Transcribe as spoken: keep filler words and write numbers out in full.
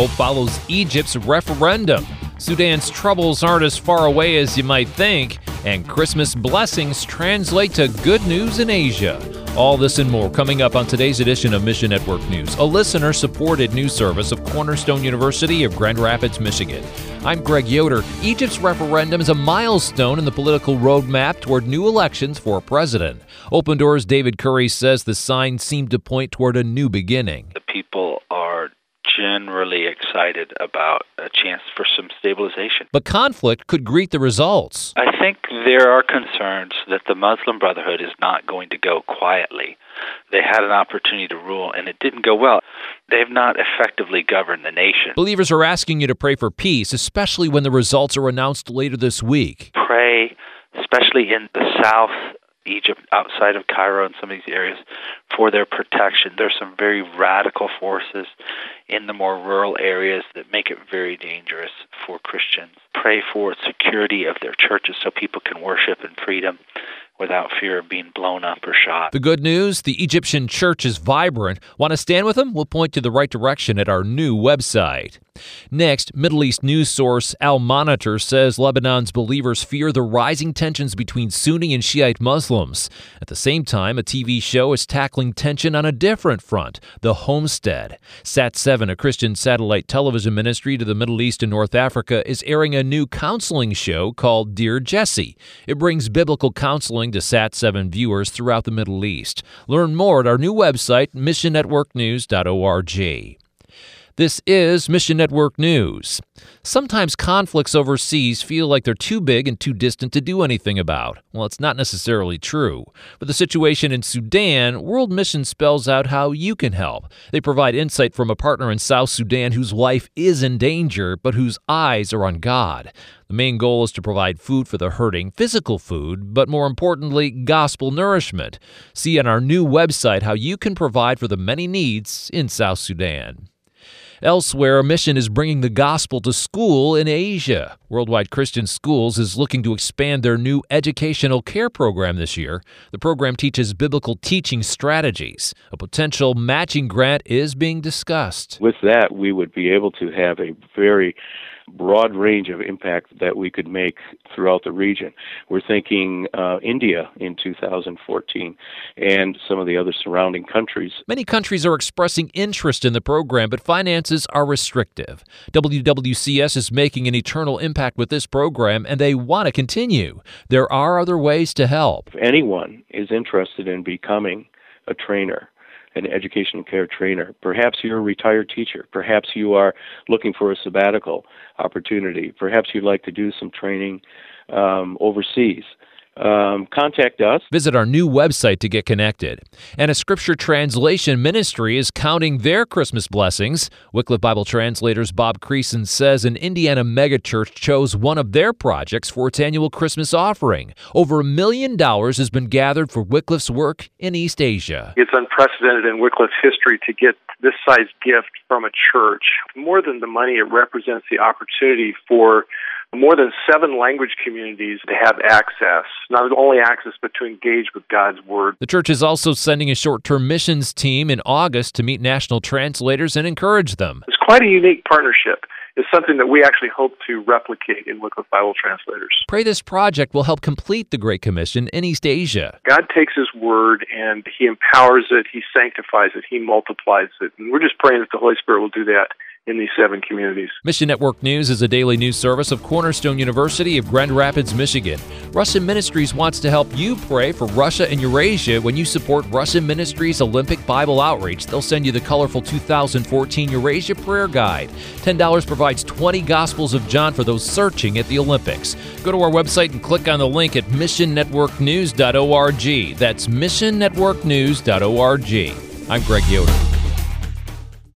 hope follows Egypt's referendum. Sudan's troubles aren't as far away as you might think, and Christmas blessings translate to good news in Asia. All this and more coming up on today's edition of Mission Network News, a listener-supported news service of Cornerstone University of Grand Rapids, Michigan. I'm Greg Yoder. Egypt's referendum is a milestone in the political roadmap toward new elections for president. Open Doors' David Curry says the signs seem to point toward a new beginning. The people are generally excited about a chance for some stabilization. But conflict could greet the results. I think there are concerns that the Muslim Brotherhood is not going to go quietly. They had an opportunity to rule, and it didn't go well. They have not effectively governed the nation. Believers are asking you to pray for peace, especially when the results are announced later this week. Pray, especially in the south, Egypt, outside of Cairo and some of these areas, for their protection. There's some very radical forces in the more rural areas that make it very dangerous for Christians. Pray for security of their churches so people can worship in freedom without fear of being blown up or shot. The good news, the Egyptian church is vibrant. Want to stand with them? We'll point to the right direction at our new website. Next, Middle East news source Al Monitor says Lebanon's believers fear the rising tensions between Sunni and Shiite Muslims. At the same time, a T V show is tackling tension on a different front, the Homestead. Sat seven, a Christian satellite television ministry to the Middle East and North Africa, is airing a new counseling show called Dear Jesse. It brings biblical counseling to Sat seven viewers throughout the Middle East. Learn more at our new website, mission network news dot org. This is Mission Network News. Sometimes conflicts overseas feel like they're too big and too distant to do anything about. Well, it's not necessarily true. For the situation in Sudan, World Mission spells out how you can help. They provide insight from a partner in South Sudan whose life is in danger, but whose eyes are on God. The main goal is to provide food for the hurting, physical food, but more importantly, gospel nourishment. See on our new website how you can provide for the many needs in South Sudan. Elsewhere, a mission is bringing the gospel to school in Asia. Worldwide Christian Schools is looking to expand their new educational care program this year. The program teaches biblical teaching strategies. A potential matching grant is being discussed. With that, we would be able to have a very broad range of impact that we could make throughout the region. We're thinking uh, India in two thousand fourteen and some of the other surrounding countries. Many countries are expressing interest in the program, but finances are restrictive. W W C S is making an eternal impact with this program, and they want to continue. There are other ways to help. If anyone is interested in becoming a trainer, an education and care trainer. Perhaps you're a retired teacher. Perhaps you are looking for a sabbatical opportunity. Perhaps you'd like to do some training um, overseas. Um, contact us. Visit our new website to get connected. And a scripture translation ministry is counting their Christmas blessings. Wycliffe Bible Translators Bob Creason says an Indiana megachurch chose one of their projects for its annual Christmas offering. Over a million dollars has been gathered for Wycliffe's work in East Asia. It's unprecedented in Wycliffe's history to get this size gift from a church. More than the money, it represents the opportunity for more than seven language communities to have access, not only access, but to engage with God's Word. The church is also sending a short-term missions team in August to meet national translators and encourage them. It's quite a unique partnership. It's something that we actually hope to replicate in Wycliffe Bible Translators. Pray this project will help complete the Great Commission in East Asia. God takes His Word and He empowers it, He sanctifies it, He multiplies it. And we're just praying that the Holy Spirit will do that in these seven communities. Mission Network News is a daily news service of Cornerstone University of Grand Rapids, Michigan. Russian Ministries wants to help you pray for Russia and Eurasia when you support Russian Ministries Olympic Bible Outreach. They'll send you the colorful two thousand fourteen Eurasia Prayer Guide. ten dollars provides twenty Gospels of John for those searching at the Olympics. Go to our website and click on the link at mission network news dot org. That's mission network news dot org. I'm Greg Yoder.